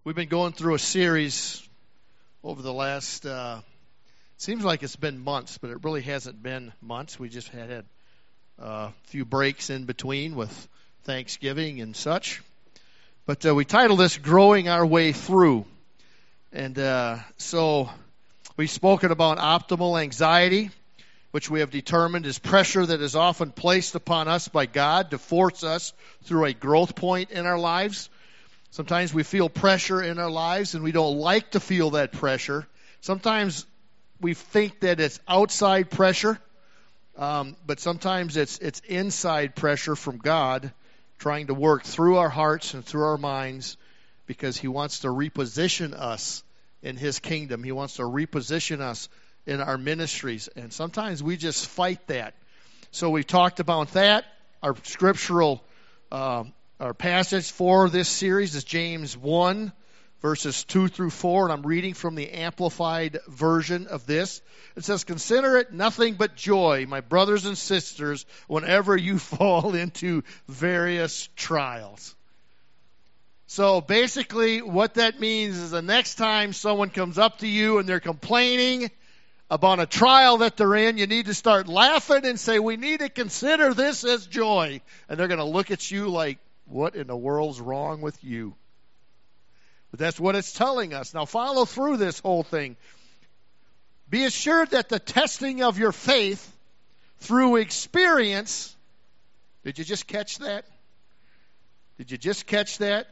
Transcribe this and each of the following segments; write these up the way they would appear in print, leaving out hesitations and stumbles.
We've been going through a series over the last, seems like it's been months, but it really hasn't been months. We just had a few breaks in between with Thanksgiving and such. But we titled this Growing Our Way Through. And so we've spoken about optimal anxiety, which we have determined is pressure that is often placed upon us by God to force us through a growth point in our lives. Sometimes we feel pressure in our lives and we don't like to feel that pressure. Sometimes we think that it's outside pressure, but sometimes it's inside pressure from God trying to work through our hearts and through our minds because He wants to reposition us in His kingdom. He wants to reposition us in our ministries, and sometimes we just fight that. So we talked about that. Our scriptural our passage for this series is James 1, verses 2 through 4, and I'm reading from the Amplified version of this. It says, "Consider it nothing but joy, my brothers and sisters, whenever you fall into various trials." So basically what that means is the next time someone comes up to you and they're complaining about a trial that they're in, you need to start laughing and say, we need to consider this as joy. And they're going to look at you like, what in the world's wrong with you? But that's what it's telling us. Now follow through this whole thing. Be assured that the testing of your faith through experience, did you just catch that? Did you just catch that?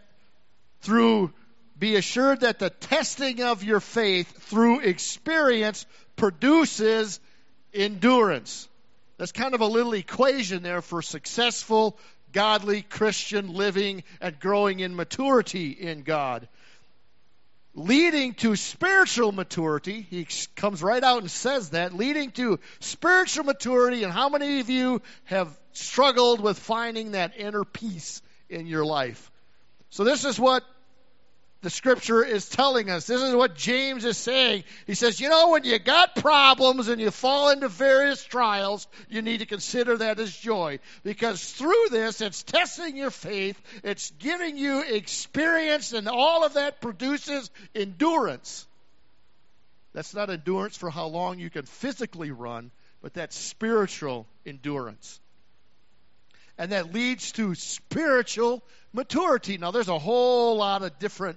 Be assured that the testing of your faith through experience produces endurance. That's kind of a little equation there for successful, godly Christian living and growing in maturity in God. Leading to spiritual maturity, he comes right out and says that, leading to spiritual maturity, and how many of you have struggled with finding that inner peace in your life? So this is what the Scripture is telling us. This is what James is saying. He says, when you got problems and you fall into various trials, you need to consider that as joy. Because through this, it's testing your faith, it's giving you experience, and all of that produces endurance. That's not endurance for how long you can physically run, but that's spiritual endurance. And that leads to spiritual maturity. Now, there's a whole lot of different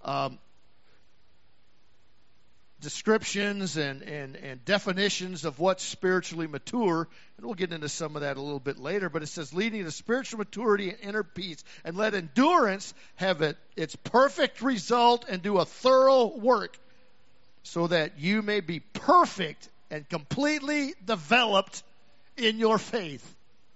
descriptions and definitions of what's spiritually mature, and we'll get into some of that a little bit later, but it says leading to spiritual maturity and inner peace, and let endurance have its perfect result and do a thorough work, so that you may be perfect and completely developed in your faith,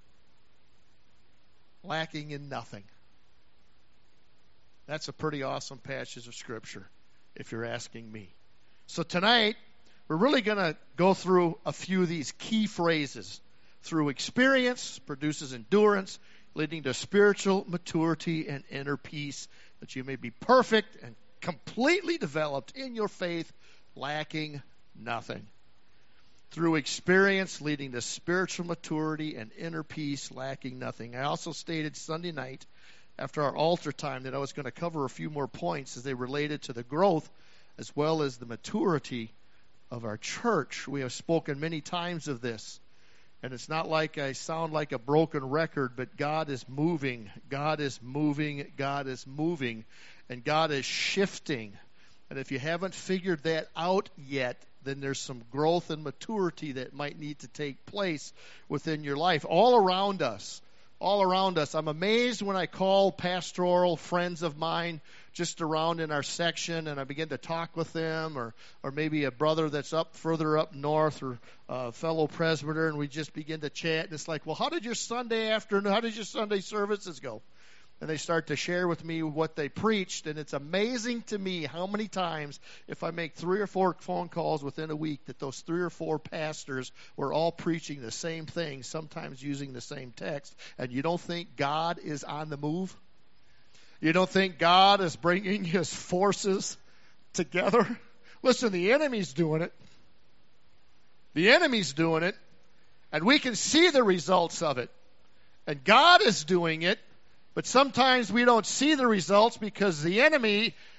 lacking in nothing. That's a pretty awesome passage of Scripture, if you're asking me. So tonight, we're really going to go through a few of these key phrases. Through experience produces endurance, leading to spiritual maturity and inner peace, that you may be perfect and completely developed in your faith, lacking nothing. Through experience, leading to spiritual maturity and inner peace, lacking nothing. I also stated Sunday night, after our altar time, that I was going to cover a few more points as they related to the growth as well as the maturity of our church. We have spoken many times of this, and it's not like I sound like a broken record, but God is moving, God is moving, God is moving, and God is shifting. And if you haven't figured that out yet, then there's some growth and maturity that might need to take place within your life. All around us. I'm amazed when I call pastoral friends of mine just around in our section and I begin to talk with them, or maybe a brother that's further up north, or a fellow presbyter, and we just begin to chat. And it's like, well, how did your Sunday services go? And they start to share with me what they preached, and it's amazing to me how many times, if I make 3 or 4 phone calls within a week, that those 3 or 4 pastors were all preaching the same thing, sometimes using the same text. And you don't think God is on the move? You don't think God is bringing His forces together? Listen, the enemy's doing it. The enemy's doing it, and we can see the results of it. And God is doing it. But sometimes we don't see the results because the enemy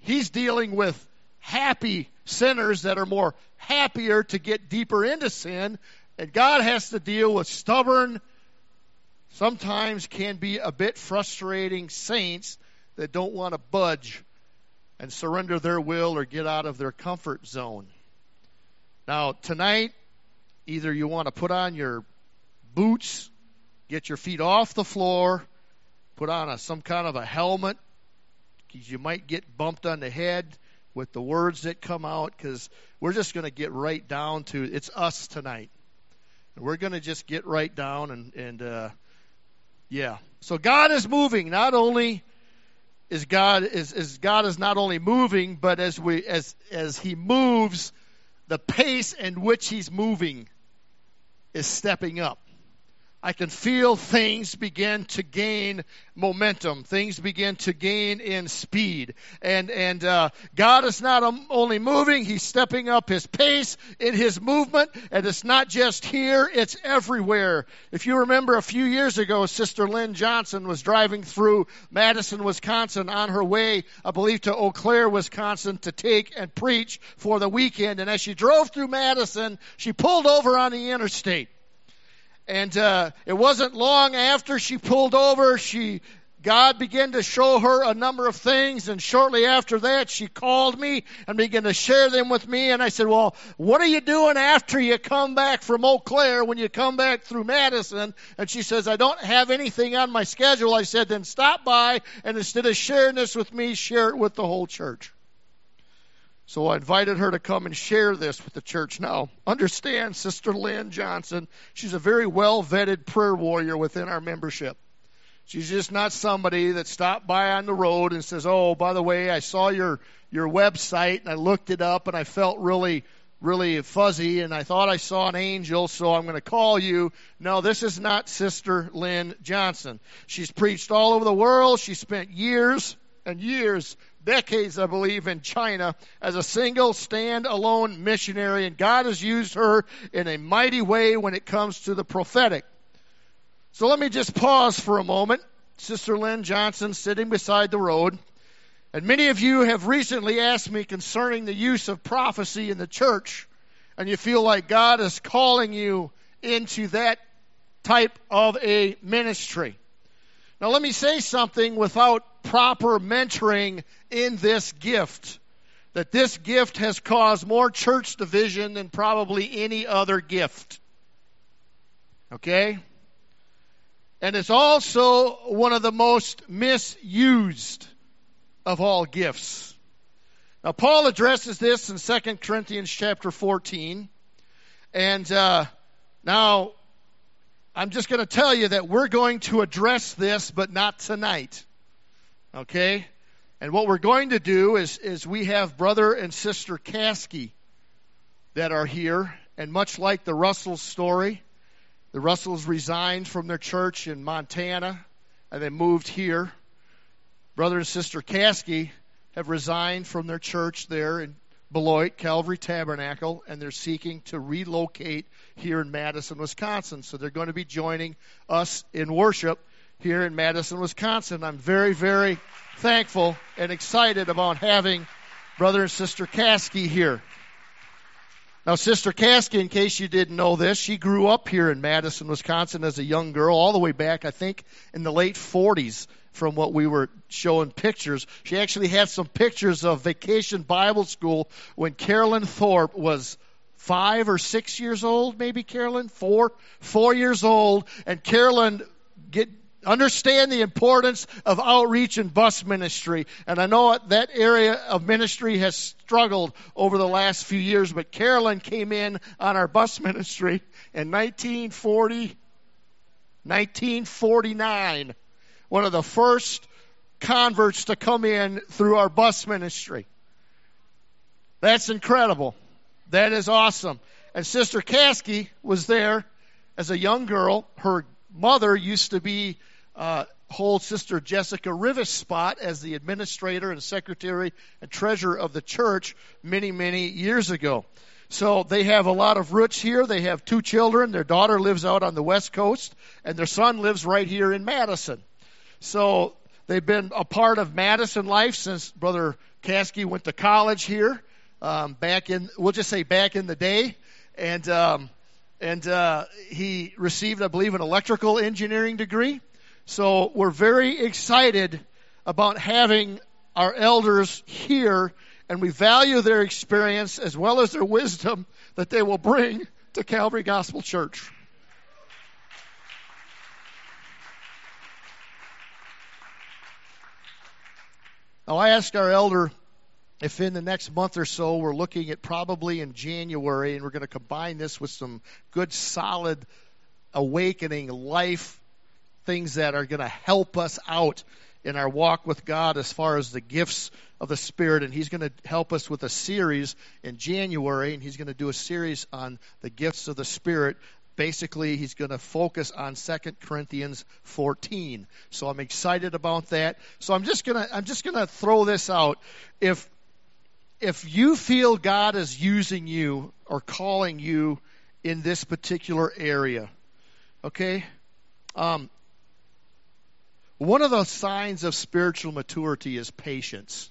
he's dealing with happy sinners that are more happier to get deeper into sin. And God has to deal with stubborn, sometimes can be a bit frustrating saints that don't want to budge and surrender their will or get out of their comfort zone. Now, tonight, either you want to put on your boots, get your feet off the floor, put on some kind of a helmet, because you might get bumped on the head with the words that come out, because we're just going to get right down to, it's us tonight. And we're going to just get right down and yeah. So God is moving. Not only is God is not only moving, but as he moves, the pace in which he's moving is stepping up. I can feel things begin to gain momentum. Things begin to gain in speed. And God is not only moving, he's stepping up his pace in his movement. And it's not just here, it's everywhere. If you remember a few years ago, Sister Lynn Johnson was driving through Madison, Wisconsin on her way, I believe, to Eau Claire, Wisconsin to take and preach for the weekend. And as she drove through Madison, she pulled over on the interstate. And it wasn't long after she pulled over, God began to show her a number of things, and shortly after that, she called me and began to share them with me. And I said, well, what are you doing after you come back from Eau Claire, when you come back through Madison? And she says, I don't have anything on my schedule. I said, then stop by, and instead of sharing this with me, share it with the whole church. So I invited her to come and share this with the church. Now, understand, Sister Lynn Johnson, she's a very well-vetted prayer warrior within our membership. She's just not somebody that stopped by on the road and says, oh, by the way, I saw your website and I looked it up and I felt really, really fuzzy and I thought I saw an angel, so I'm going to call you. No, this is not Sister Lynn Johnson. She's preached all over the world. She spent years and years, decades, I believe, in China as a single stand-alone missionary, and God has used her in a mighty way when it comes to the prophetic. So let me just pause for a moment. Sister Lynn Johnson sitting beside the road, and many of you have recently asked me concerning the use of prophecy in the church, and you feel like God is calling you into that type of a ministry. Now let me say something without proper mentoring in this gift, that this gift has caused more church division than probably any other gift. Okay? And it's also one of the most misused of all gifts. Now Paul addresses this in 2 Corinthians chapter 14. And now I'm just going to tell you that we're going to address this, but not tonight. Okay? And what we're going to do is we have Brother and Sister Caskey that are here. And much like the Russells story, the Russells resigned from their church in Montana and they moved here. Brother and Sister Caskey have resigned from their church there in Beloit, Calvary Tabernacle, and they're seeking to relocate here in Madison, Wisconsin. So they're going to be joining us in worship here in Madison, Wisconsin. I'm very, very thankful and excited about having Brother and Sister Caskey here. Now, Sister Caskey, in case you didn't know this, she grew up here in Madison, Wisconsin as a young girl, all the way back, I think, in the late 40s from what we were showing pictures. She actually had some pictures of Vacation Bible School when Carolyn Thorpe was 5 or 6 years old, maybe, Carolyn? 4 years old. And Carolyn understand the importance of outreach and bus ministry. And I know that area of ministry has struggled over the last few years, but Carolyn came in on our bus ministry in 1949. One of the first converts to come in through our bus ministry. That's incredible. That is awesome. And Sister Caskey was there as a young girl. Her mother used to hold Sister Jessica Rivas' spot as the administrator and secretary and treasurer of the church many, many years ago. So they have a lot of roots here. They have 2 children. Their daughter lives out on the West Coast, and their son lives right here in Madison. So They've been a part of Madison life since Brother Caskey went to college here, we'll just say back in the day. And he received, I believe, an electrical engineering degree. So we're very excited about having our elders here, and we value their experience as well as their wisdom that they will bring to Calvary Gospel Church. Now, I asked our elder if in the next month or so we're looking at probably in January, and we're going to combine this with some good, solid, awakening life things that are going to help us out in our walk with God as far as the gifts of the Spirit. And he's going to help us with a series in January, and he's going to do a series on the gifts of the Spirit. Basically, he's going to focus on 2 Corinthians 14. So I'm excited about that. So I'm just going to throw this out. If you feel God is using you or calling you in this particular area, okay? One of the signs of spiritual maturity is patience.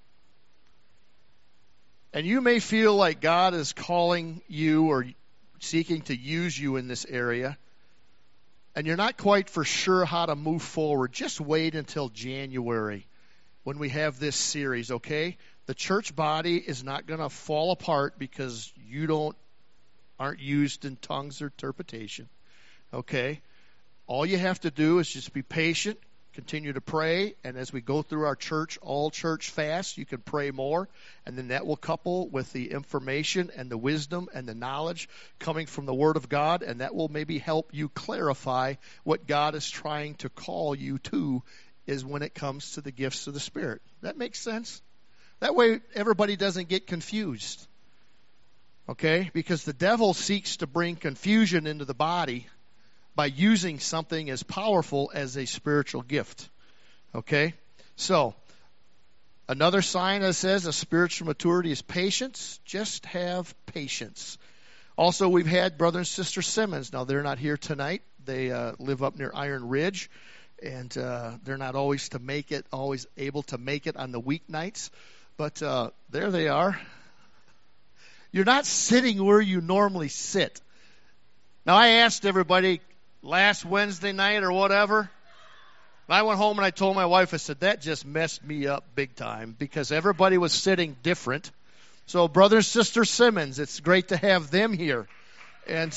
And you may feel like God is calling you or seeking to use you in this area, and you're not quite for sure how to move forward. Just wait until January when we have this series, okay? The church body is not going to fall apart because you aren't used in tongues or interpretation, okay? All you have to do is just be patient, continue to pray, and as we go through our all church fast, you can pray more, and then that will couple with the information and the wisdom and the knowledge coming from the Word of God, and that will maybe help you clarify what God is trying to call you to is when it comes to the gifts of the Spirit. That makes sense? That way everybody doesn't get confused, okay? Because the devil seeks to bring confusion into the body by using something as powerful as a spiritual gift. Okay? So, another sign that says a spiritual maturity is patience. Just have patience. Also, we've had Brother and Sister Simmons. Now, they're not here tonight. They live up near Iron Ridge, and they're not always able to make it on the weeknights. But there they are. You're not sitting where you normally sit. Now, I asked everybody last Wednesday night or whatever. I went home and I told my wife, I said, that just messed me up big time because everybody was sitting different. So Brother and Sister Simmons, it's great to have them here. And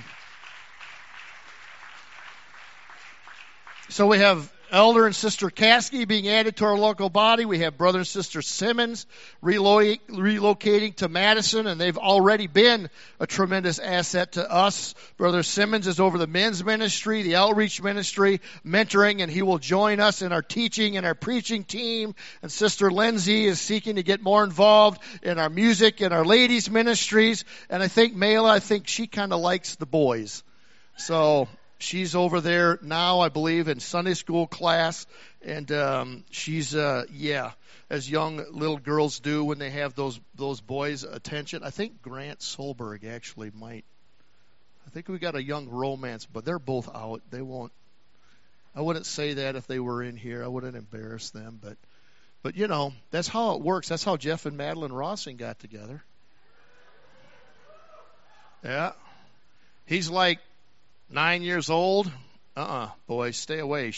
so we have Elder and Sister Caskey being added to our local body. We have Brother and Sister Simmons relocating to Madison, and they've already been a tremendous asset to us. Brother Simmons is over the men's ministry, the outreach ministry, mentoring, and he will join us in our teaching and our preaching team. And Sister Lindsay is seeking to get more involved in our music and our ladies' ministries. And I think Mayla, she kind of likes the boys. So she's over there now, I believe, in Sunday school class, and she's, as young little girls do when they have those boys' attention. I think Grant Solberg actually might. I think we got a young romance, but they're both out. They won't. I wouldn't say that if they were in here. I wouldn't embarrass them, but you know, that's how it works. That's how Jeff and Madeline Rossing got together. Yeah, he's like 9 years old. Boys, stay away.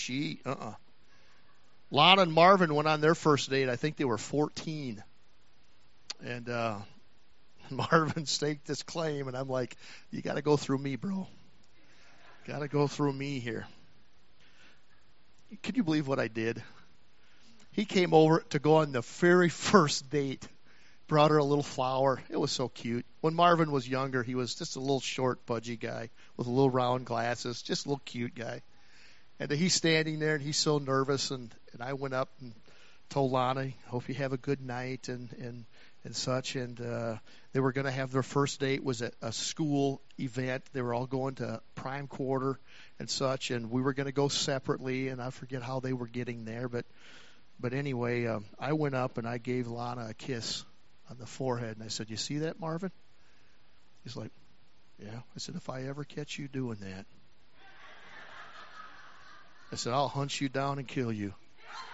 Lana and Marvin went on their first date. I think they were 14. And Marvin staked his claim, and I'm like, you got to go through me, bro. Got to go through me here. Can you believe what I did? He came over to go on the very first date. Brought her a little flower. It was so cute. When Marvin was younger, he was just a little short, pudgy guy with little round glasses, just a little cute guy. And he's standing there, and he's so nervous. And I went up and told Lana, hope you have a good night and such. And they were going to have their first date was at a school event. They were all going to Prime Quarter and such. And we were going to go separately, and I forget how they were getting there. But anyway, I went up, and I gave Lana a kiss on the forehead, and I said, you see that, Marvin? He's like, yeah. I said, if I ever catch you doing that, I said, I'll hunt you down and kill you.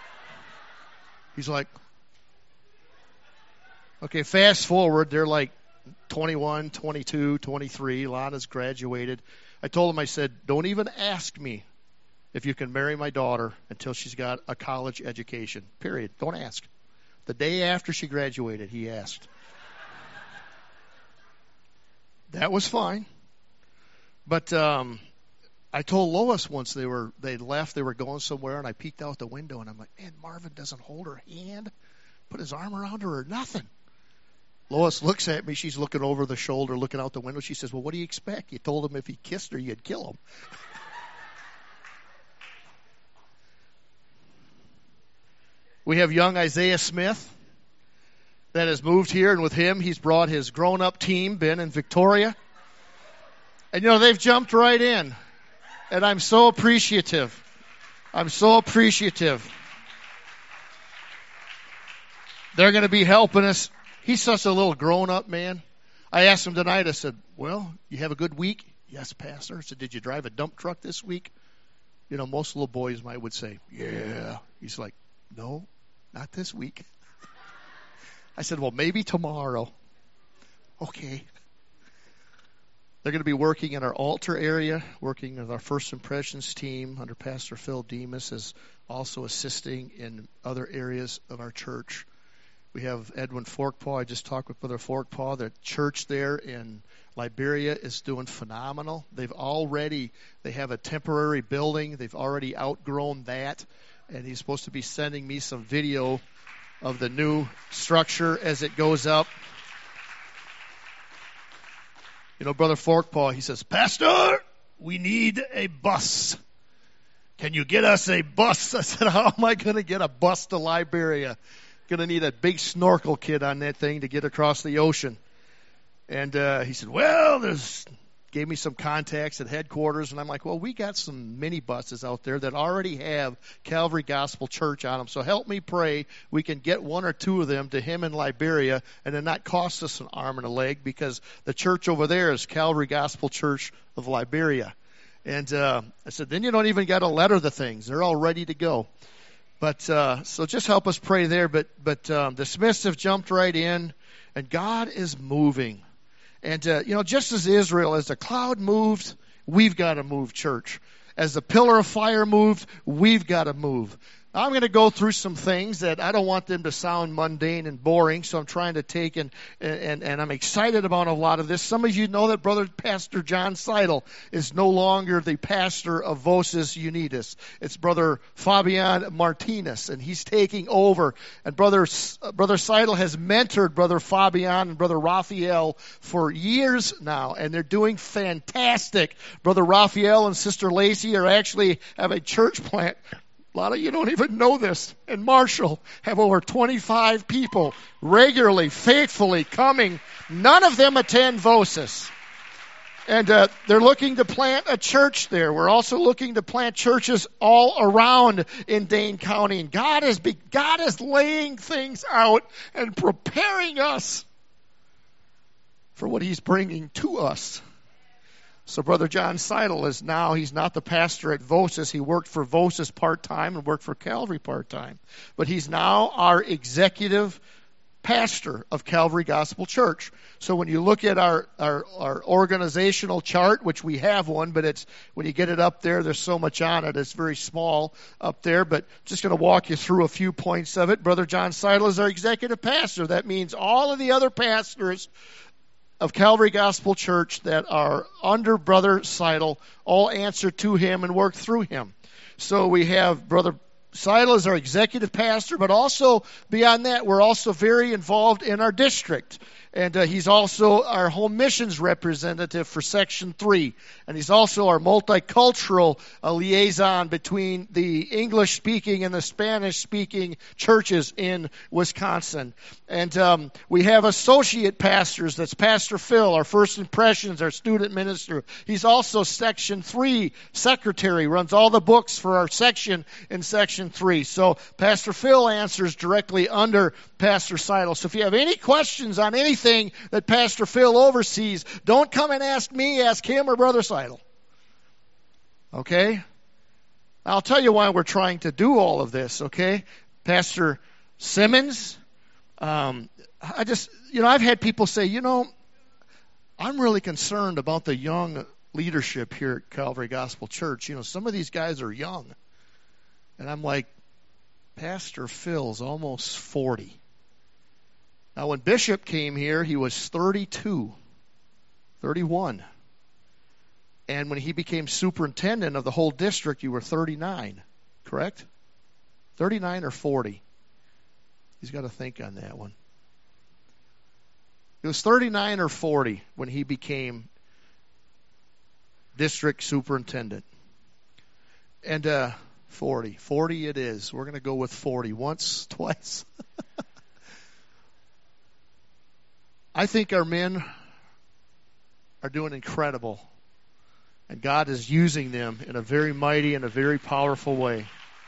He's like, okay, fast forward. They're like 21, 22, 23. Lana's graduated. I told him, I said, don't even ask me if you can marry my daughter until she's got a college education. Period. Don't ask. The day after she graduated, he asked. That was fine. But I told Lois once they left, they were going somewhere, and I peeked out the window, and I'm like, man, Marvin doesn't hold her hand, put his arm around her or nothing. Lois looks at me. She's looking over the shoulder, looking out the window. She says, well, what do you expect? You told him if he kissed her, you'd kill him. We have young Isaiah Smith that has moved here, and with him, he's brought his grown-up team, Ben and Victoria. And, they've jumped right in. And I'm so appreciative. I'm so appreciative. They're going to be helping us. He's such a little grown-up man. I asked him tonight, I said, well, you have a good week? Yes, Pastor. I said, did you drive a dump truck this week? Most little boys would say, yeah. He's like, no, not this week. I said, well, maybe tomorrow. Okay. They're going to be working in our altar area, working with our First Impressions team under Pastor Phil Demas, is also assisting in other areas of our church. We have Edwin Forkpaw. I just talked with Brother Forkpaw. The church there in Liberia is doing phenomenal. They have a temporary building. They've already outgrown that. And he's supposed to be sending me some video of the new structure as it goes up. Brother Forkpaw, he says, Pastor, we need a bus. Can you get us a bus? I said, how am I going to get a bus to Liberia? Going to need a big snorkel kit on that thing to get across the ocean. And he said, well, gave me some contacts at headquarters. And I'm like, well, we got some mini buses out there that already have Calvary Gospel Church on them. So help me pray we can get one or two of them to him in Liberia and then not cost us an arm and a leg, because the church over there is Calvary Gospel Church of Liberia. And I said, then you don't even got to letter the things. They're all ready to go. But so just help us pray there. But the Smiths have jumped right in, and God is moving. And, just as Israel, as the cloud moved, we've got to move, church. As the pillar of fire moved, we've got to move. I'm going to go through some things that I don't want them to sound mundane and boring, so I'm trying to take and I'm excited about a lot of this. Some of you know that Brother Pastor John Seidel is no longer the pastor of Voces Unidas. It's Brother Fabian Martinez, and he's taking over. And Brother Seidel has mentored Brother Fabian and Brother Raphael for years now, and they're doing fantastic. Brother Raphael and Sister Lacey have a church plant. A lot of you don't even know this. And Marshall have over 25 people regularly, faithfully coming. None of them attend Voces. And they're looking to plant a church there. We're also looking to plant churches all around in Dane County. And God is laying things out and preparing us for what he's bringing to us. So Brother John Seidel he's not the pastor at Voces. He worked for Voces part-time and worked for Calvary part-time. But he's now our executive pastor of Calvary Gospel Church. So when you look at our organizational chart, which we have one, but when you get it up there, there's so much on it. It's very small up there, but just going to walk you through a few points of it. Brother John Seidel is our executive pastor. That means all of the other pastors of Calvary Gospel Church that are under Brother Seidel all answer to him and work through him. So we have Brother Seidel as our executive pastor, but also beyond that, we're also very involved in our district. And he's also our home missions representative for Section 3. And he's also our multicultural liaison between the English-speaking and the Spanish-speaking churches in Wisconsin. And we have associate pastors. That's Pastor Phil, our First Impressions, our student minister. He's also Section 3 secretary, runs all the books for our section in Section 3. So Pastor Phil answers directly under Pastor Seidel. So if you have any questions on anything that Pastor Phil oversees, don't come and ask me, ask him or Brother Seidel. Okay? I'll tell you why we're trying to do all of this, okay? Pastor Simmons. I've had people say, I'm really concerned about the young leadership here at Calvary Gospel Church. Some of these guys are young. And I'm like, Pastor Phil's almost 40. Now, when Bishop came here, he was 32, 31. And when he became superintendent of the whole district, you were 39, correct? 39 or 40? He's got to think on that one. It was 39 or 40 when he became district superintendent. And 40. 40 it is. We're going to go with 40. Once, twice. I think our men are doing incredible. And God is using them in a very mighty and a very powerful way.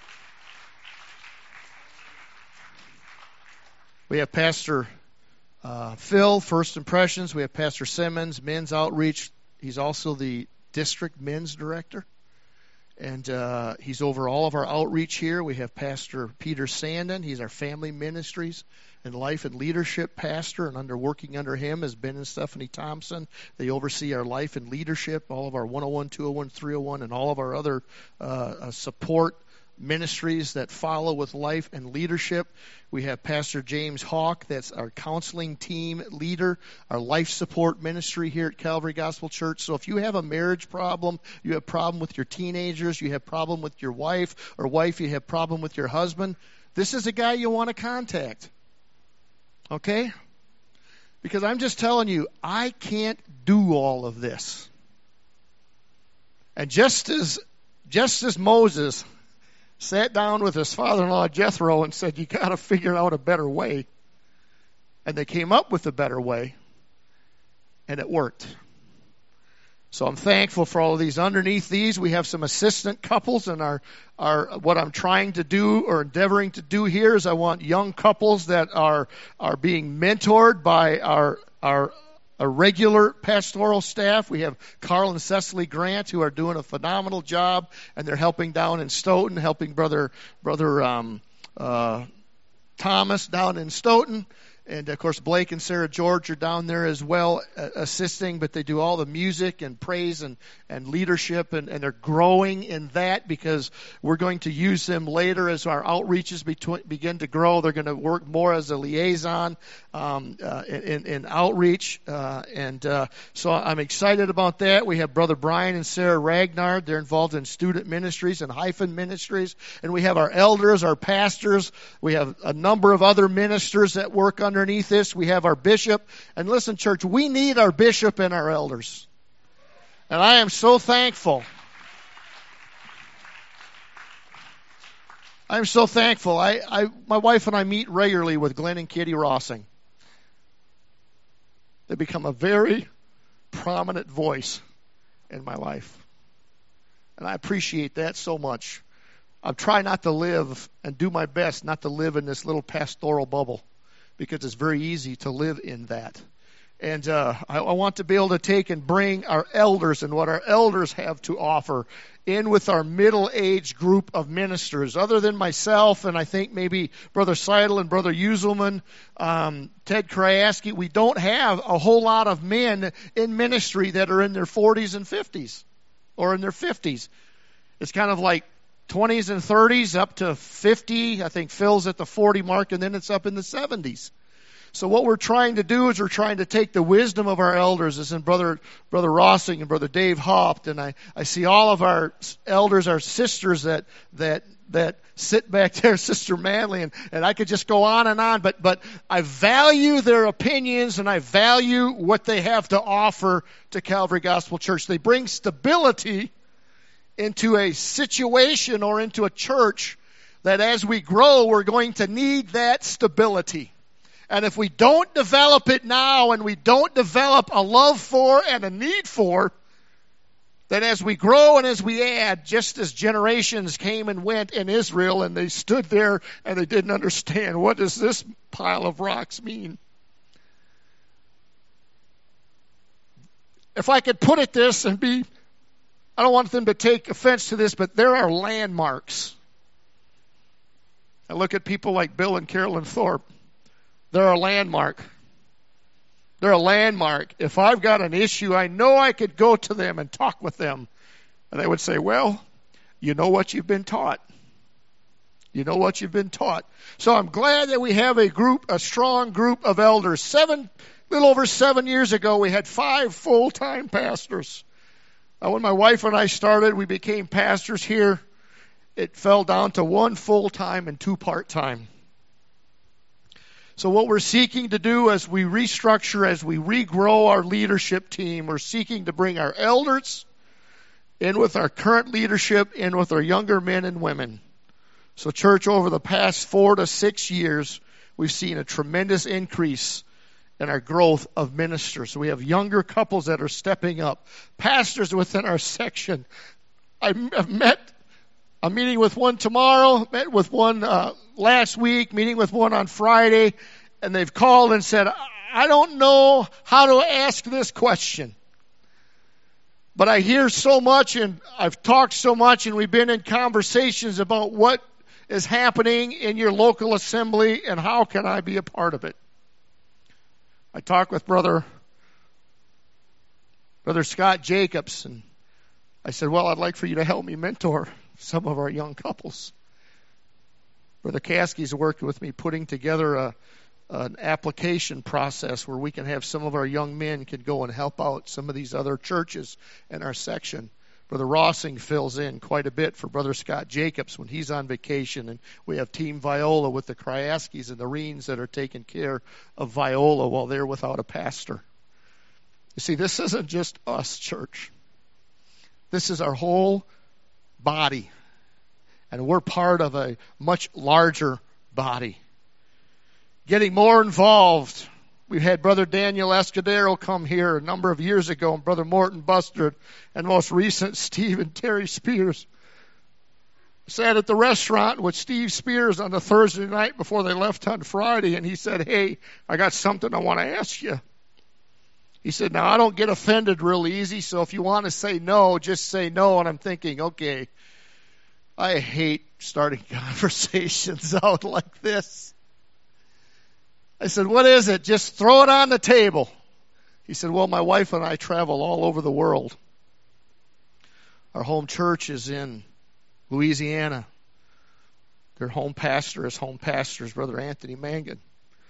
We have Pastor Phil, First Impressions. We have Pastor Simmons, Men's Outreach. He's also the district men's director. And he's over all of our outreach here. We have Pastor Peter Sandin. He's our family ministries and life and leadership pastor. And working under him is Ben and Stephanie Thompson. They oversee our life and leadership, all of our 101, 201, 301, and all of our other support ministries that follow with life and leadership. We have Pastor James Hawk, that's our counseling team leader, our life support ministry here at Calvary Gospel Church. So if you have a marriage problem, you have a problem with your teenagers, you have a problem with your wife, or wife, you have a problem with your husband, this is a guy you want to contact. Okay? Because I'm just telling you, I can't do all of this. And just as Moses sat down with his father-in-law Jethro and said, you got to figure out a better way. And they came up with a better way, and it worked. So I'm thankful for all of these. Underneath these, we have some assistant couples, and our what I'm trying to do or endeavoring to do here is I want young couples that are being mentored by our regular pastoral staff. We have Carl and Cecily Grant, who are doing a phenomenal job, and they're helping down in Stoughton, helping brother Thomas down in Stoughton. And, of course, Blake and Sarah George are down there as well assisting, but they do all the music and praise and leadership, and they're growing in that because we're going to use them later as our outreaches begin to grow. They're going to work more as a liaison in outreach. So I'm excited about that. We have Brother Brian and Sarah Ragnard. They're involved in student ministries and hyphen ministries. And we have our elders, our pastors. We have a number of other ministers that work underneath this. We have our bishop. And listen, church, we need our bishop and our elders. And I am so thankful. I'm so thankful. My wife and I meet regularly with Glenn and Kitty Rossing. They become a very prominent voice in my life. And I appreciate that so much. I try not to live and do my best not to live in this little pastoral bubble, because it's very easy to live in that. And I want to be able to take and bring our elders and what our elders have to offer in with our middle-aged group of ministers. Other than myself, and I think maybe Brother Seidel and Brother Uselman, Ted Krayaski, we don't have a whole lot of men in ministry that are in their 40s and 50s or in their 50s. It's kind of like 20s and 30s up to 50. I think Phil's at the 40 mark, and then it's up in the 70s. So what we're trying to do is we're trying to take the wisdom of our elders, as in Brother Rossing and Brother Dave Haupt, and I see all of our elders, our sisters that sit back there, Sister Manley, and I could just go on, but I value their opinions and I value what they have to offer to Calvary Gospel Church. They bring stability into a situation or into a church that as we grow, we're going to need that stability. And if we don't develop it now and we don't develop a love for and a need for, then as we grow and as we add, just as generations came and went in Israel and they stood there and they didn't understand, what does this pile of rocks mean? If I could put it this and I don't want them to take offense to this, but there are landmarks. I look at people like Bill and Carolyn Thorpe. They're a landmark. They're a landmark. If I've got an issue, I know I could go to them and talk with them. And they would say, well, you know what you've been taught. You know what you've been taught. So I'm glad that we have a strong group of elders. A little over 7 years ago, we had 5 full-time pastors. When my wife and I started, we became pastors here. It fell down to 1 full-time and 2 part-time. So what we're seeking to do as we restructure, as we regrow our leadership team, we're seeking to bring our elders in with our current leadership, in with our younger men and women. So church, over the past 4 to 6 years, we've seen a tremendous increase in our growth of ministers. So we have younger couples that are stepping up, pastors within our section. I'm meeting with one tomorrow, met with one last week, meeting with one on Friday, and they've called and said, I don't know how to ask this question. But I hear so much, and I've talked so much, and we've been in conversations about what is happening in your local assembly and how can I be a part of it. I talked with Brother Scott Jacobs, and I said, well, I'd like for you to help me mentor some of our young couples. Brother Caskey's worked with me putting together an application process where we can have some of our young men can go and help out some of these other churches in our section. Brother Rossing fills in quite a bit for Brother Scott Jacobs when he's on vacation. And we have Team Viola with the Kryaskis and the Reens that are taking care of Viola while they're without a pastor. You see, this isn't just us, church. This is our whole body. And we're part of a much larger body. Getting more involved. We've had Brother Daniel Escudero come here a number of years ago, and Brother Morton Bustard, and most recent, Steve and Terry Spears. Sat at the restaurant with Steve Spears on the Thursday night before they left on Friday, and he said, hey, I got something I want to ask you. He said, now, I don't get offended real easy, so if you want to say no, just say no. And I'm thinking, okay, I hate starting conversations out like this. I said, what is it? Just throw it on the table. He said, well, my wife and I travel all over the world. Our home church is in Louisiana. Their home pastor is Brother Anthony Mangan.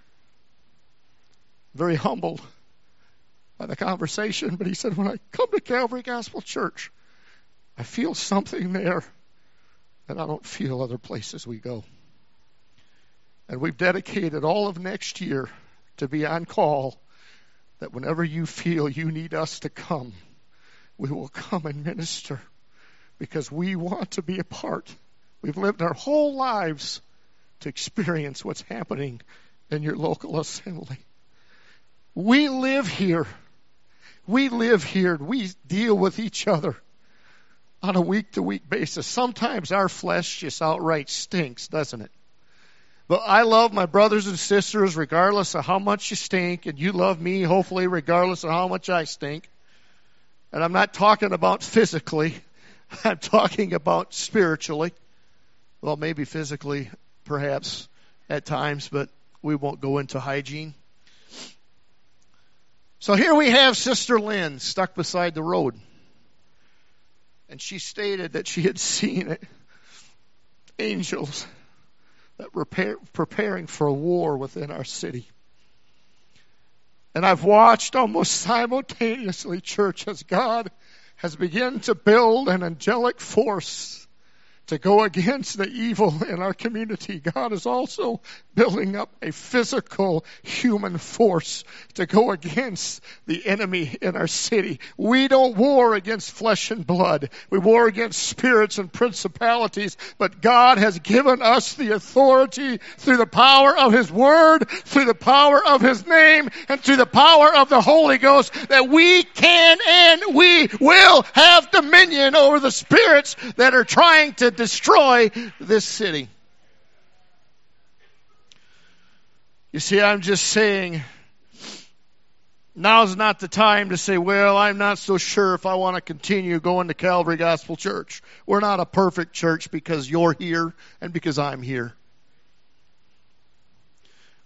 Very humbled by the conversation, but he said, when I come to Calvary Gospel Church, I feel something there that I don't feel other places we go. And we've dedicated all of next year to be on call, that whenever you feel you need us to come, we will come and minister, because we want to be a part. We've lived our whole lives to experience what's happening in your local assembly. We live here. We live here. We deal with each other on a week-to-week basis. Sometimes our flesh just outright stinks, doesn't it? But I love my brothers and sisters regardless of how much you stink, and you love me, hopefully, regardless of how much I stink. And I'm not talking about physically. I'm talking about spiritually. Well, maybe physically, perhaps, at times, but we won't go into hygiene. So here we have Sister Lynn stuck beside the road. And she stated that she had seen angels that were preparing for a war within our city. And I've watched almost simultaneously, church, as God has begun to build an angelic force to go against the evil in our community. God is also building up a physical human force to go against the enemy in our city. We don't war against flesh and blood. We war against spirits and principalities, but God has given us the authority through the power of His Word, through the power of His name, and through the power of the Holy Ghost, that we can and we will have dominion over the spirits that are trying to destroy this city. You see, I'm just saying, now's not the time to say, well, I'm not so sure if I want to continue going to Calvary Gospel Church. We're not a perfect church because you're here and because I'm here.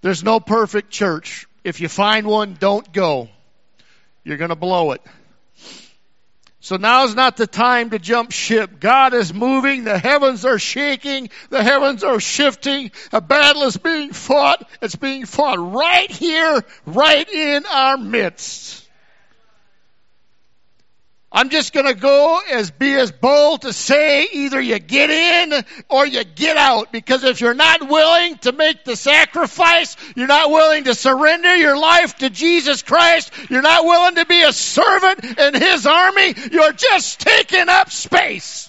There's no perfect church. If you find one, don't go. You're going to blow it. So now's not the time to jump ship. God is moving. The heavens are shaking. The heavens are shifting. A battle is being fought. It's being fought right here, right in our midst. I'm just going to be as bold to say either you get in or you get out. Because if you're not willing to make the sacrifice, you're not willing to surrender your life to Jesus Christ, you're not willing to be a servant in His army, you're just taking up space.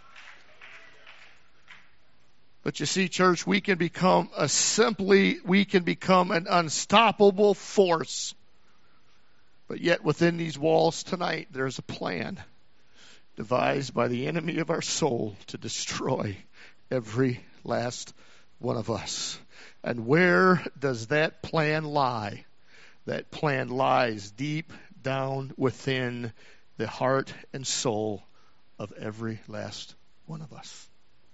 But you see, church, we can become an unstoppable force. But yet within these walls tonight, there's a plan devised by the enemy of our soul to destroy every last one of us. And where does that plan lie? That plan lies deep down within the heart and soul of every last one of us.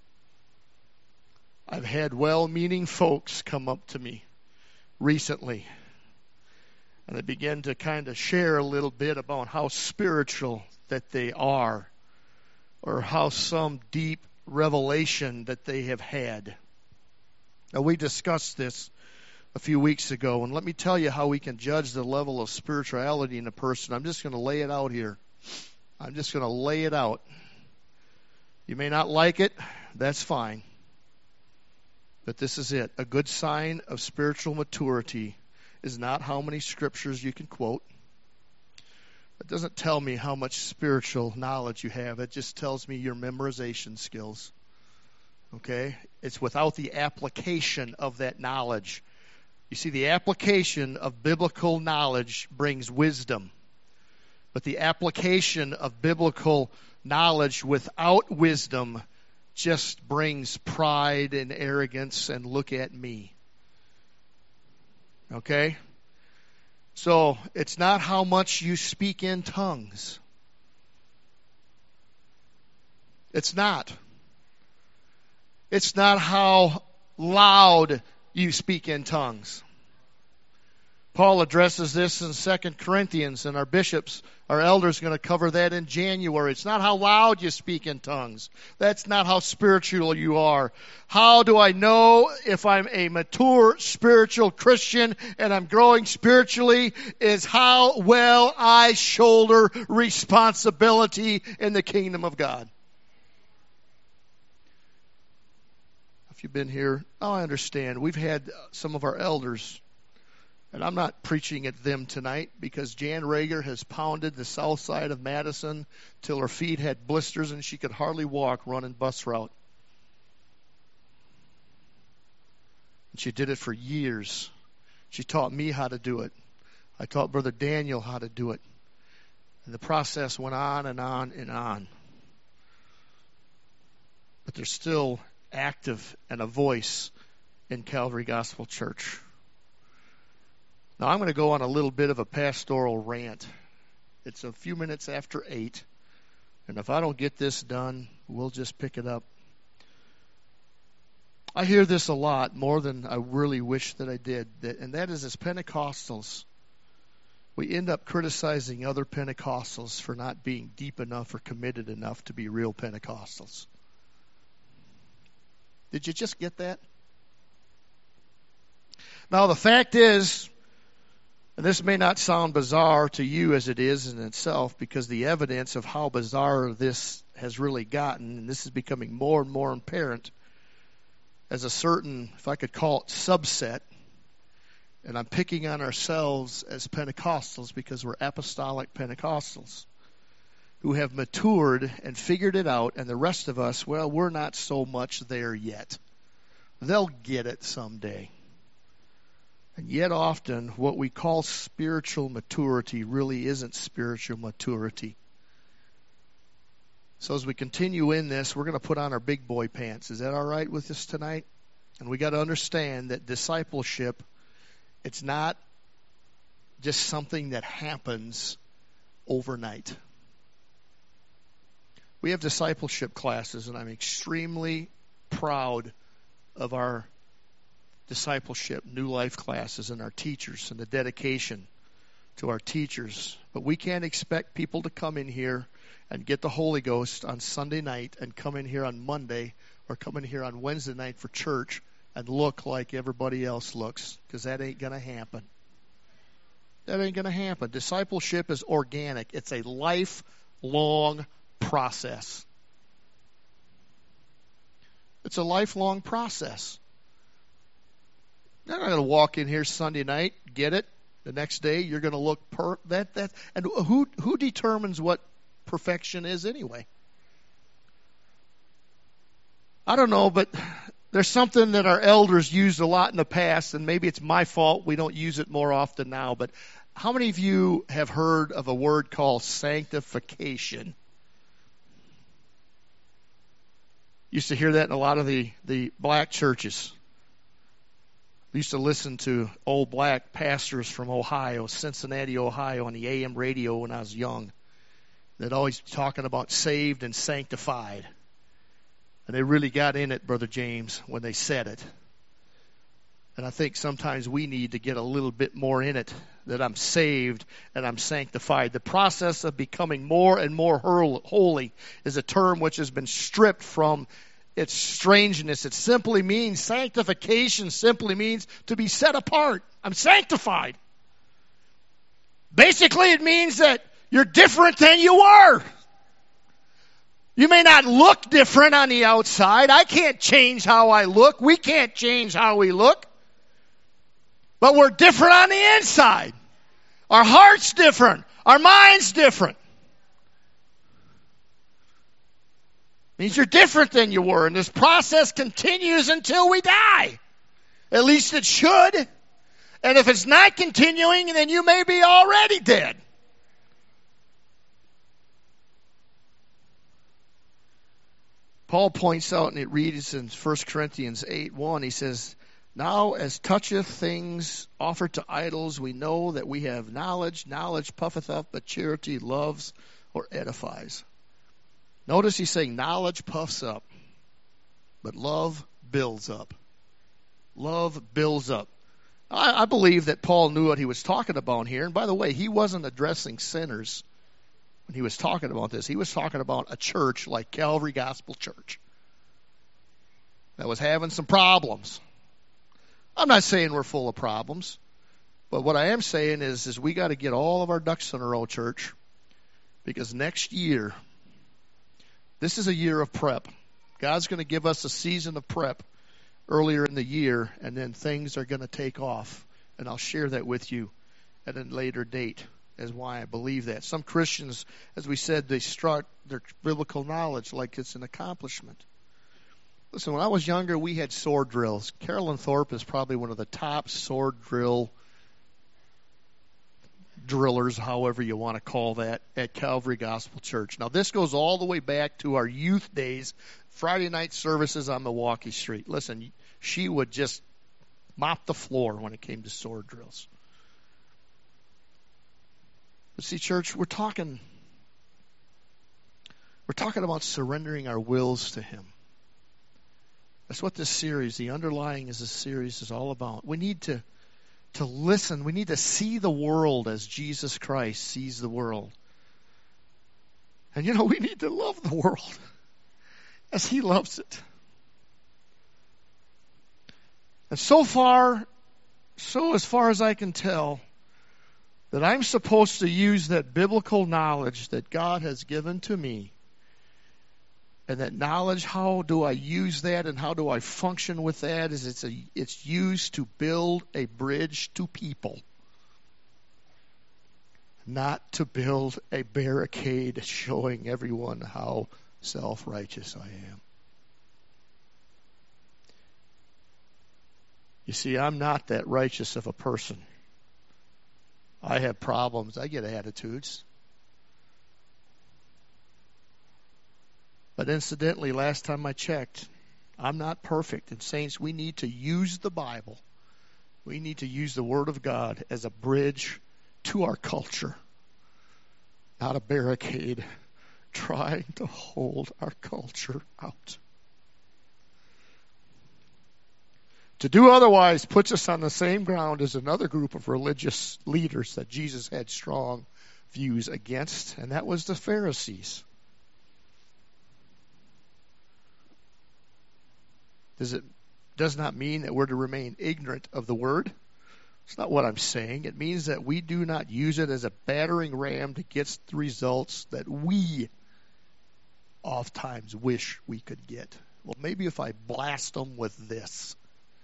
I've had well-meaning folks come up to me recently, and they begin to kind of share a little bit about how spiritual that they are, or how some deep revelation that they have had. Now, we discussed this a few weeks ago, and let me tell you how we can judge the level of spirituality in a person. I'm just going to lay it out here. I'm just going to lay it out. You may not like it. That's fine. But this is it. A good sign of spiritual maturity is not how many scriptures you can quote. It doesn't tell me how much spiritual knowledge you have. It just tells me your memorization skills. Okay? It's without the application of that knowledge. You see, the application of biblical knowledge brings wisdom. But the application of biblical knowledge without wisdom just brings pride and arrogance and look at me. Okay? So, it's not how much you speak in tongues. It's not. It's not how loud you speak in tongues. Paul addresses this in 2 Corinthians, and our bishops, our elders, are going to cover that in January. It's not how loud you speak in tongues. That's not how spiritual you are. How do I know if I'm a mature spiritual Christian and I'm growing spiritually? Is how well I shoulder responsibility in the kingdom of God. If you've been here, I understand. We've had some of our elders. And I'm not preaching at them tonight because Jan Rager has pounded the south side of Madison till her feet had blisters and she could hardly walk running bus route. And she did it for years. She taught me how to do it. I taught Brother Daniel how to do it. And the process went on and on and on. But they're still active and a voice in Calvary Gospel Church. Now, I'm going to go on a little bit of a pastoral rant. It's a few minutes after 8. And if I don't get this done, we'll just pick it up. I hear this a lot, more than I really wish that I did. And that is, as Pentecostals, we end up criticizing other Pentecostals for not being deep enough or committed enough to be real Pentecostals. Did you just get that? Now, the fact is, and this may not sound bizarre to you as it is in itself, because the evidence of how bizarre this has really gotten, and this is becoming more and more apparent as a certain, if I could call it, subset, and I'm picking on ourselves as Pentecostals because we're apostolic Pentecostals who have matured and figured it out, and the rest of us, well, we're not so much there yet. They'll get it someday. And yet often what we call spiritual maturity really isn't spiritual maturity. So as we continue in this, we're going to put on our big boy pants. Is that all right with us tonight? And we got to understand that discipleship, it's not just something that happens overnight. We have discipleship classes, and I'm extremely proud of our discipleship, new life classes, and our teachers, and the dedication to our teachers. But we can't expect people to come in here and get the Holy Ghost on Sunday night and come in here on Monday or come in here on Wednesday night for church and look like everybody else looks, because that ain't going to happen. That ain't going to happen. Discipleship is organic. It's a lifelong process. It's a lifelong process. You're not going to walk in here Sunday night, get it. The next day you're going to look and who determines what perfection is anyway? I don't know, but there's something that our elders used a lot in the past, and maybe it's my fault we don't use it more often now, but how many of you have heard of a word called sanctification? Used to hear that in a lot of the black churches. I used to listen to old black pastors from Ohio, Cincinnati, Ohio, on the AM radio when I was young. They'd always be talking about saved and sanctified. And they really got in it, Brother James, when they said it. And I think sometimes we need to get a little bit more in it, that I'm saved and I'm sanctified. The process of becoming more and more holy is a term which has been stripped from its strangeness. It simply means, sanctification simply means to be set apart. I'm sanctified. Basically, it means that you're different than you were. You may not look different on the outside. I can't change how I look. We can't change how we look. But we're different on the inside. Our heart's different. Our mind's different. Means you're different than you were. And this process continues until we die. At least it should. And if it's not continuing, then you may be already dead. Paul points out, and it reads in 1 Corinthians 8:1, he says, "Now as toucheth things offered to idols, we know that we have knowledge. Knowledge puffeth up, but charity loves or edifies." Notice he's saying knowledge puffs up, but love builds up. Love builds up. I believe that Paul knew what he was talking about here. And by the way, he wasn't addressing sinners when he was talking about this. He was talking about a church like Calvary Gospel Church that was having some problems. I'm not saying we're full of problems, but what I am saying is we got to get all of our ducks in a row, church, because next year, this is a year of prep. God's going to give us a season of prep earlier in the year, and then things are going to take off. And I'll share that with you at a later date as why I believe that. Some Christians, as we said, they strut their biblical knowledge like it's an accomplishment. Listen, when I was younger, we had sword drills. Carolyn Thorpe is probably one of the top sword drillers, however you want to call that, at Calvary Gospel Church. Now, this goes all the way back to our youth days, Friday night services on Milwaukee Street. Listen, she would just mop the floor when it came to sword drills. But see, church, we're talking about surrendering our wills to Him. That's what this series, the underlying is this series, is all about. We need to listen. We need to see the world as Jesus Christ sees the world. And we need to love the world as He loves it. And so as far as I can tell, that I'm supposed to use that biblical knowledge that God has given to me. And that knowledge, how do I use that and how do I function with that? It's used to build a bridge to people. Not to build a barricade showing everyone how self-righteous I am. You see, I'm not that righteous of a person. I have problems. I get attitudes. But incidentally, last time I checked, I'm not perfect. And saints, we need to use the Bible. We need to use the Word of God as a bridge to our culture, not a barricade trying to hold our culture out. To do otherwise puts us on the same ground as another group of religious leaders that Jesus had strong views against, and that was the Pharisees. Does not mean that we're to remain ignorant of the word. It's not what I'm saying. It means that we do not use it as a battering ram to get the results that we oftentimes wish we could get. Well, maybe if I blast them with this.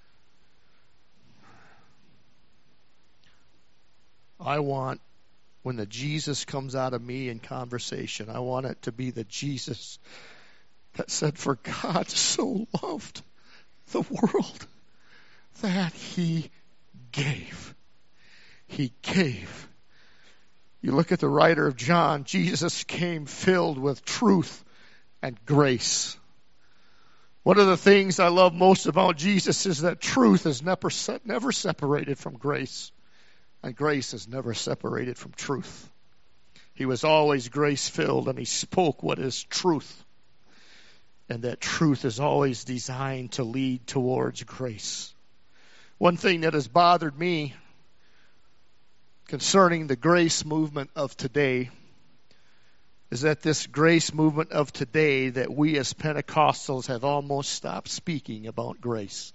I want, when the Jesus comes out of me in conversation, I want it to be the Jesus that said, for God so loved the world that he gave. He gave. You look at the writer of John, Jesus came filled with truth and grace. One of the things I love most about Jesus is that truth is never separated from grace. And grace is never separated from truth. He was always grace-filled, and he spoke what is truth. And that truth is always designed to lead towards grace. One thing that has bothered me concerning the grace movement of today is that this grace movement of today, that we as Pentecostals have almost stopped speaking about grace.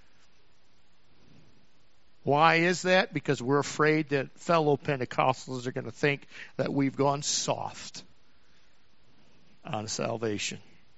Why is that? Because we're afraid that fellow Pentecostals are going to think that we've gone soft on salvation.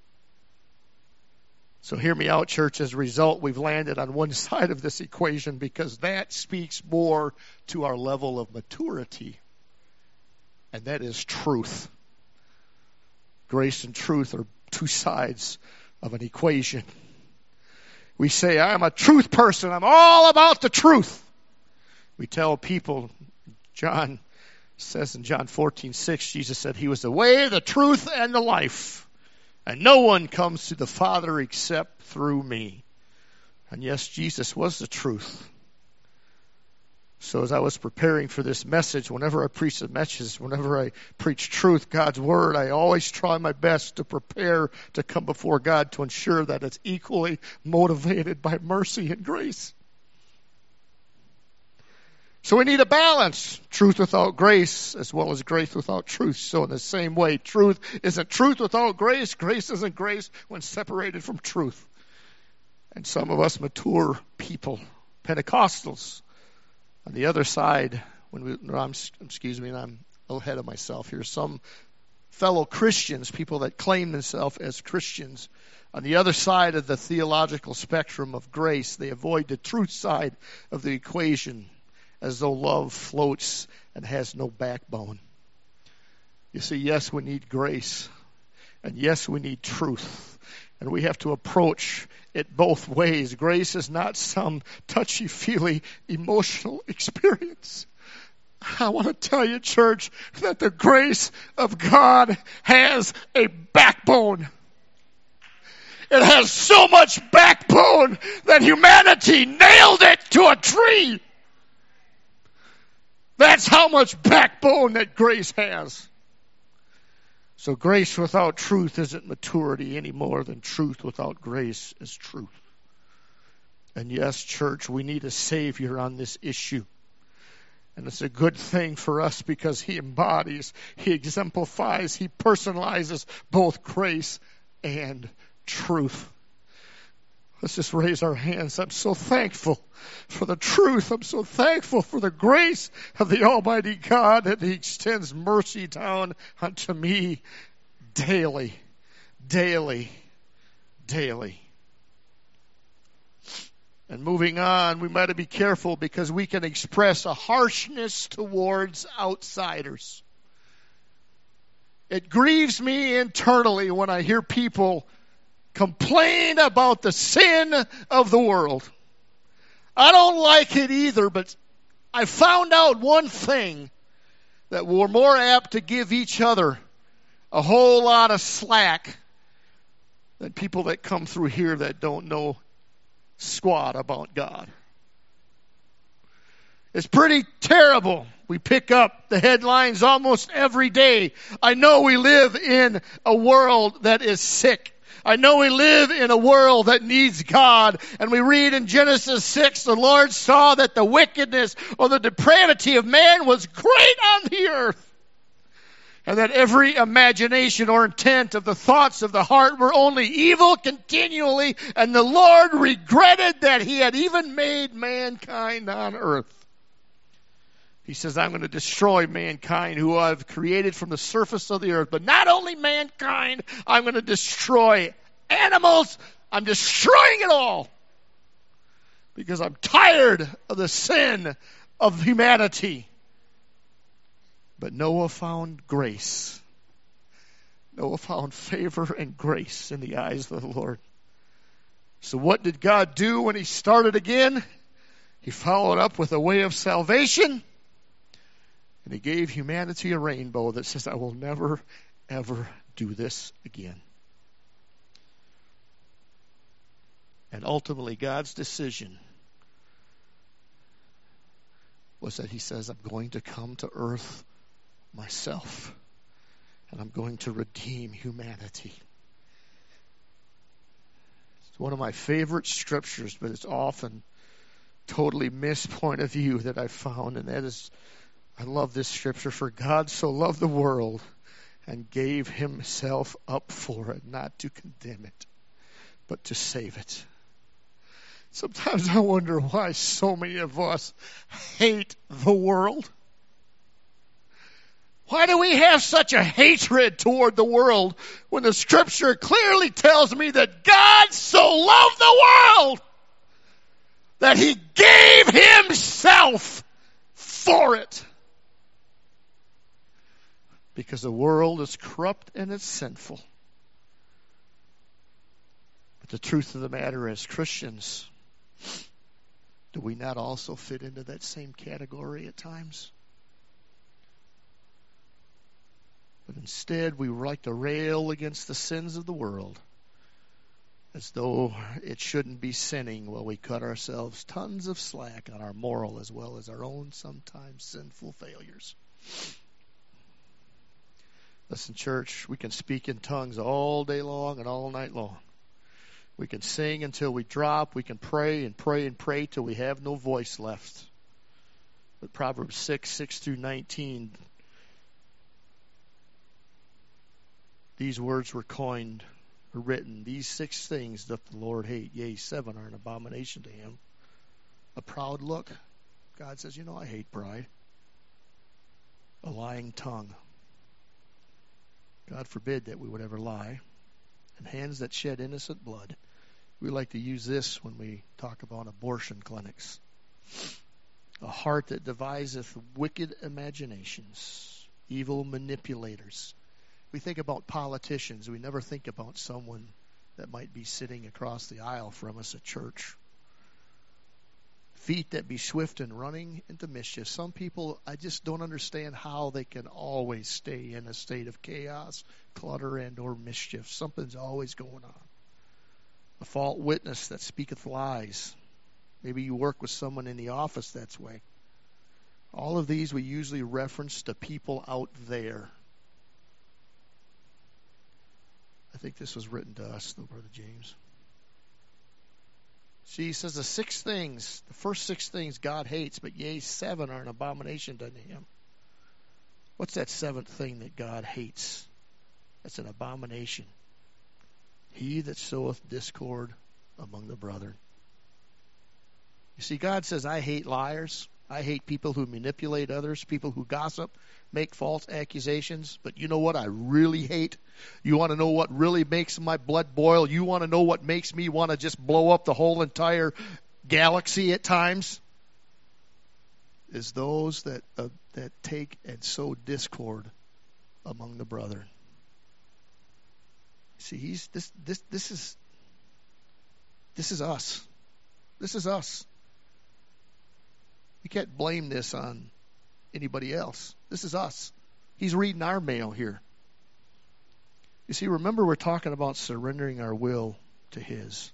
So hear me out, church. As a result, we've landed on one side of this equation because that speaks more to our level of maturity. And that is truth. Grace and truth are two sides of an equation. We say, I'm a truth person. I'm all about the truth. We tell people, John says in John 14:6, Jesus said he was the way, the truth, and the life. And no one comes to the Father except through me. And yes, Jesus was the truth. So as I was preparing for this message, whenever I preach the message, whenever I preach truth, God's word, I always try my best to prepare to come before God to ensure that it's equally motivated by mercy and grace. So we need a balance. Truth without grace as well as grace without truth. So in the same way, truth isn't truth without grace. Grace isn't grace when separated from truth. And some of us mature people, Pentecostals, on the other side, I'm ahead of myself here. Some fellow Christians, people that claim themselves as Christians, on the other side of the theological spectrum of grace, they avoid the truth side of the equation as though love floats and has no backbone. You see, yes, we need grace. And yes, we need truth. And we have to approach it both ways. Grace is not some touchy-feely emotional experience. I want to tell you, church, that the grace of God has a backbone. It has so much backbone that humanity nailed it to a tree. That's how much backbone that grace has. So grace without truth isn't maturity any more than truth without grace is truth. And yes, church, we need a Savior on this issue. And it's a good thing for us because He embodies, He exemplifies, He personalizes both grace and truth. Let's just raise our hands. I'm so thankful for the truth. I'm so thankful for the grace of the Almighty God that He extends mercy down unto me daily, daily, daily. And moving on, we might be careful because we can express a harshness towards outsiders. It grieves me internally when I hear people complain about the sin of the world. I don't like it either, but I found out one thing, that we're more apt to give each other a whole lot of slack than people that come through here that don't know squat about God. It's pretty terrible. We pick up the headlines almost every day. I know we live in a world that is sick. I know we live in a world that needs God. And we read in Genesis 6, the Lord saw that the wickedness or the depravity of man was great on the earth. And that every imagination or intent of the thoughts of the heart were only evil continually. And the Lord regretted that he had even made mankind on earth. He says, I'm going to destroy mankind who I've created from the surface of the earth. But not only mankind, I'm going to destroy animals. I'm destroying it all. Because I'm tired of the sin of humanity. But Noah found grace. Noah found favor and grace in the eyes of the Lord. So what did God do when he started again? He followed up with a way of salvation. And he gave humanity a rainbow that says, I will never, ever do this again. And ultimately, God's decision was that he says, I'm going to come to earth myself, and I'm going to redeem humanity. It's one of my favorite scriptures, but it's often totally missed point of view that I've found, and that is, I love this scripture, for God so loved the world and gave himself up for it, not to condemn it, but to save it. Sometimes I wonder why so many of us hate the world. Why do we have such a hatred toward the world when the scripture clearly tells me that God so loved the world that he gave himself for it? Because the world is corrupt and it's sinful. But the truth of the matter is, Christians, do we not also fit into that same category at times? But instead, we like to rail against the sins of the world as though it shouldn't be sinning while we cut ourselves tons of slack on our moral as well as our own sometimes sinful failures. Listen, church, we can speak in tongues all day long and all night long. We can sing until we drop. We can pray and pray and pray till we have no voice left. But Proverbs 6 through 19, these words were coined or written. These 6 things doth the Lord hate. Yea, 7 are an abomination to him. A proud look. God says, I hate pride. A lying tongue. God forbid that we would ever lie. And hands that shed innocent blood. We like to use this when we talk about abortion clinics. A heart that deviseth wicked imaginations. Evil manipulators. We think about politicians. We never think about someone that might be sitting across the aisle from us at church. Feet that be swift in running into mischief. Some people, I just don't understand how they can always stay in a state of chaos, clutter, and or mischief. Something's always going on. A false witness that speaketh lies. Maybe you work with someone in the office that's way. All of these we usually reference to people out there. I think this was written to us, though, Brother James. See, he says the 6 things, the first 6 things God hates, but yea, 7 are an abomination to him. What's that 7th thing that God hates? That's an abomination. He that soweth discord among the brethren. You see, God says, I hate liars. I hate people who manipulate others, people who gossip, make false accusations. But you know what I really hate? You want to know what really makes my blood boil? You want to know what makes me want to just blow up the whole entire galaxy at times? Is those that take and sow discord among the brethren. See, this is us. This is us. You can't blame this on anybody else. This is us. He's reading our mail here. You see, remember we're talking about surrendering our will to his.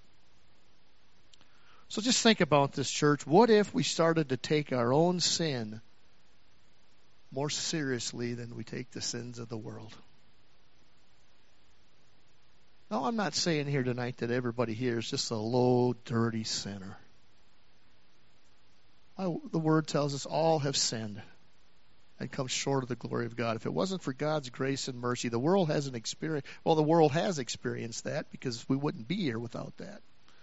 So just think about this, church. What if we started to take our own sin more seriously than we take the sins of the world? Now, I'm not saying here tonight that everybody here is just a low, dirty sinner. The Word tells us all have sinned and come short of the glory of God. If it wasn't for God's grace and mercy, the world hasn't experienced, well, the world has experienced that because we wouldn't be here without that.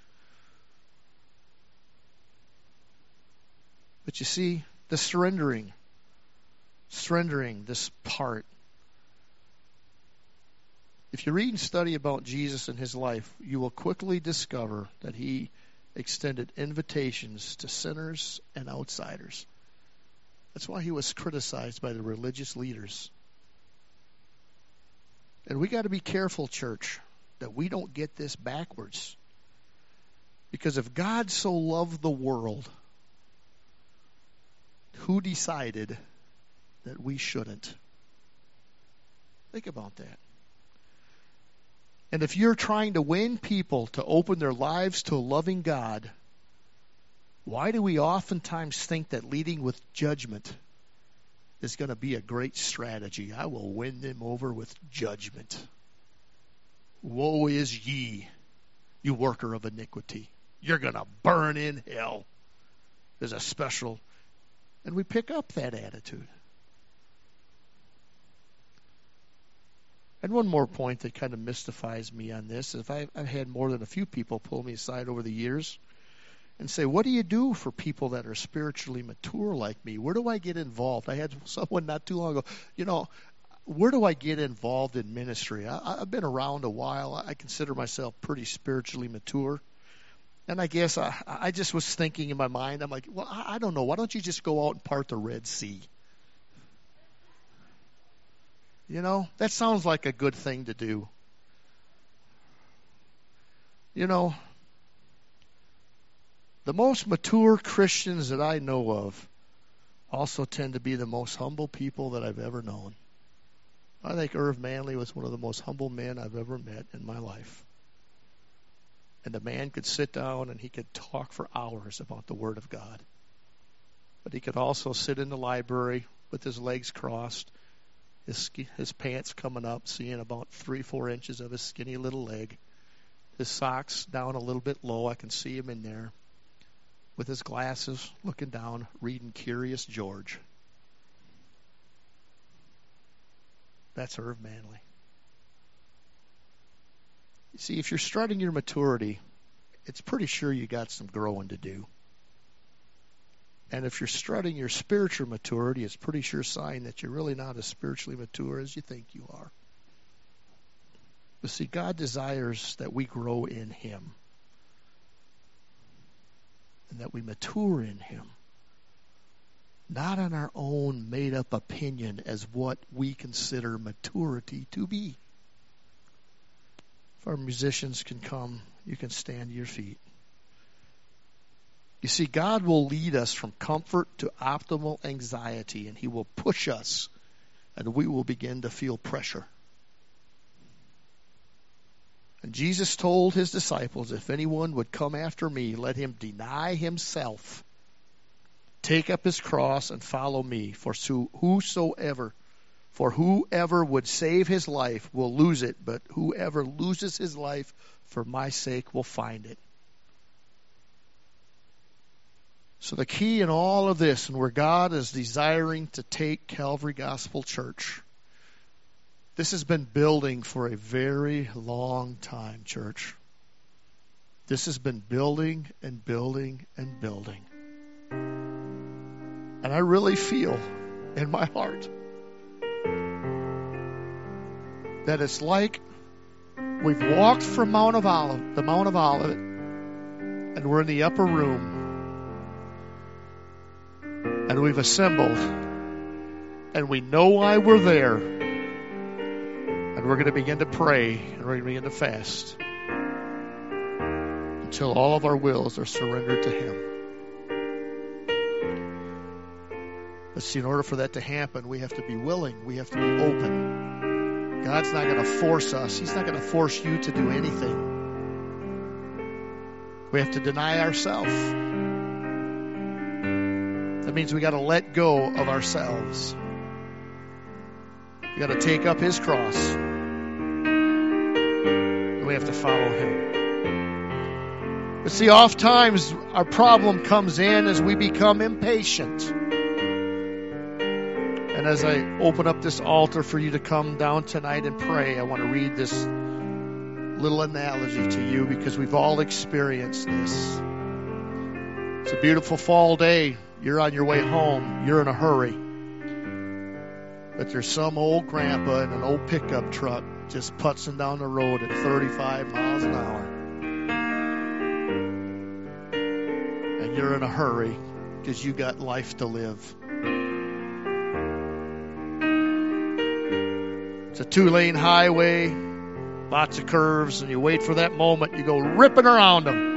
But you see, the surrendering, this part. If you read and study about Jesus and his life, you will quickly discover that he extended invitations to sinners and outsiders. That's why he was criticized by the religious leaders. And we got to be careful, church, that we don't get this backwards. Because if God so loved the world, who decided that we shouldn't? Think about that. And if you're trying to win people to open their lives to a loving God, why do we oftentimes think that leading with judgment is going to be a great strategy? I will win them over with judgment. Woe is ye, you worker of iniquity. You're going to burn in hell. There's a special... And we pick up that attitude. And one more point that kind of mystifies me on this is I've had more than a few people pull me aside over the years and say, what do you do for people that are spiritually mature like me? Where do I get involved? I had someone not too long ago, where do I get involved in ministry? I've been around a while. I consider myself pretty spiritually mature. And I guess I just was thinking in my mind, I'm like, well, I don't know. Why don't you just go out and part the Red Sea? That sounds like a good thing to do. The most mature Christians that I know of also tend to be the most humble people that I've ever known. I think Irv Manley was one of the most humble men I've ever met in my life. And the man could sit down and he could talk for hours about the Word of God. But he could also sit in the library with his legs crossed, his pants coming up, seeing about 3-4 inches of his skinny little leg. His socks down a little bit low. I can see him in there with his glasses looking down, reading Curious George. That's Irv Manley. You see, if you're starting your maturity, it's pretty sure you got some growing to do. And if you're strutting your spiritual maturity, it's pretty sure sign that you're really not as spiritually mature as you think you are. But see, God desires that we grow in Him. And that we mature in Him. Not on our own made-up opinion as what we consider maturity to be. If our musicians can come, you can stand to your feet. You see, God will lead us from comfort to optimal anxiety, and He will push us, and we will begin to feel pressure. And Jesus told His disciples, if anyone would come after me, let him deny himself, take up his cross, and follow me. For whoever would save his life will lose it, but whoever loses his life for my sake will find it. So the key in all of this, and where God is desiring to take Calvary Gospel Church, this has been building for a very long time, church. This has been building and building and building. And I really feel in my heart that it's like we've walked from the Mount of Olivet, and we're in the upper room. And we've assembled, and we know why we're there. And we're going to begin to pray, and we're going to begin to fast until all of our wills are surrendered to Him. But see, in order for that to happen, we have to be willing. We have to be open. God's not going to force us. He's not going to force you to do anything. We have to deny ourselves. That means we got to let go of ourselves. We got to take up His cross. and we have to follow Him. But see, oftentimes our problem comes in as we become impatient. And as I open up this altar for you to come down tonight and pray, I want to read this little analogy to you because we've all experienced this. It's a beautiful fall day. You're on your way home. You're in a hurry. But there's some old grandpa in an old pickup truck just putzing down the road at 35 miles an hour. And you're in a hurry because you got life to live. It's a 2-lane highway, lots of curves, and you wait for that moment. You go ripping around them.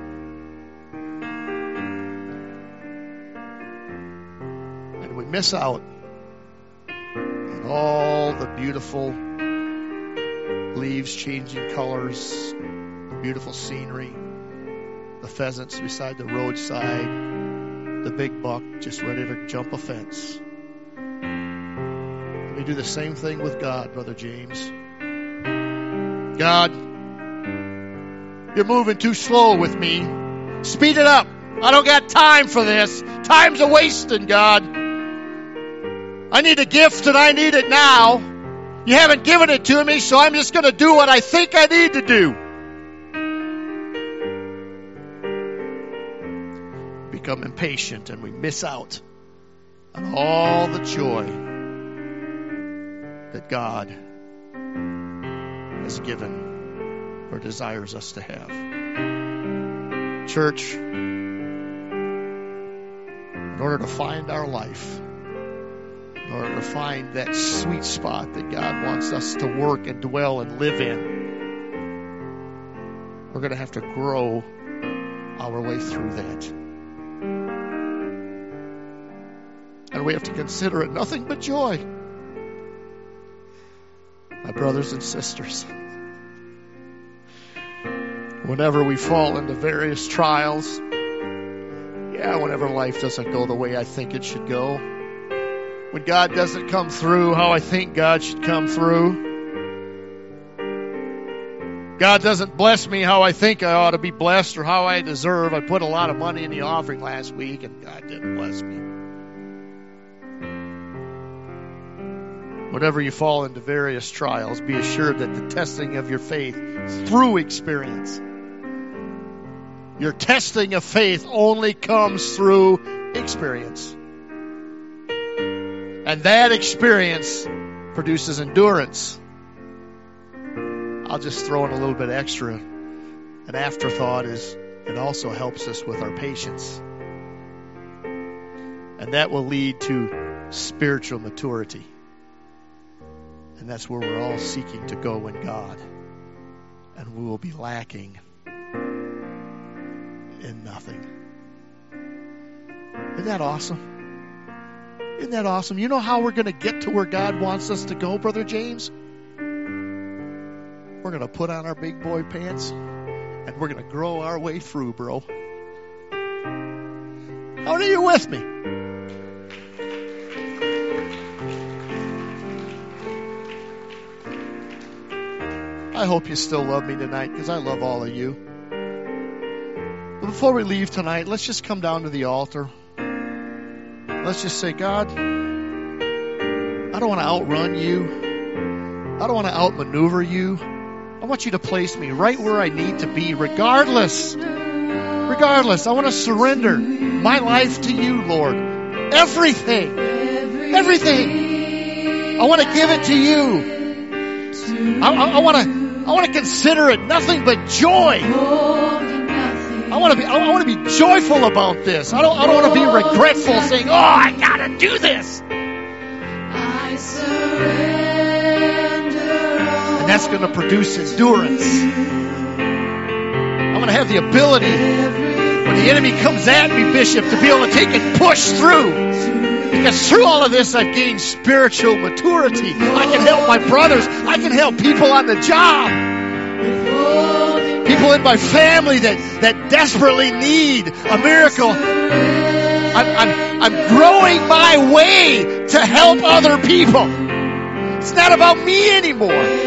And we miss out on all the beautiful leaves changing colors, the beautiful scenery, the pheasants beside the roadside, the big buck just ready to jump a fence. We do the same thing with God, Brother James. God, you're moving too slow with me. Speed it up. I don't got time for this. Time's a wasting, God. I need a gift and I need it now. You haven't given it to me, so I'm just going to do what I think I need to do. Become impatient and we miss out on all the joy that God has given or desires us to have. Church, in order to find our life, in order to find that sweet spot that God wants us to work and dwell and live in, we're going to have to grow our way through that. And we have to consider it nothing but joy. My brothers and sisters, whenever we fall into various trials, whenever life doesn't go the way I think it should go, when God doesn't come through how I think God should come through, God doesn't bless me how I think I ought to be blessed or how I deserve. I put a lot of money in the offering last week and God didn't bless me. Whenever you fall into various trials, be assured that the testing of your faith through experience, your testing of faith only comes through experience. And that experience produces endurance. I'll just throw in a little bit extra. An afterthought is it also helps us with our patience. And that will lead to spiritual maturity. And that's where we're all seeking to go in God. And we will be lacking in nothing. Isn't that awesome? Isn't that awesome? You know how we're going to get to where God wants us to go, Brother James? We're going to put on our big boy pants and we're going to grow our way through, bro. How are you with me? I hope you still love me tonight because I love all of you. But before we leave tonight, let's just come down to the altar. Let's just say, God, I don't want to outrun you. I don't want to outmaneuver you. I want you to place me right where I need to be, regardless. Regardless, I want to surrender my life to you, Lord. Everything. Everything. I want to give it to you. I want to consider it nothing but joy. I want to be joyful about this. I don't want to be regretful, saying, "Oh, I gotta do this." I surrender. And that's going to produce endurance. I'm going to have the ability, when the enemy comes at me, Bishop, to be able to take and push through. Because through all of this, I've gained spiritual maturity. I can help my brothers. I can help people on the job. People in my family that desperately need a miracle. I'm growing my way to help other people. It's not about me anymore.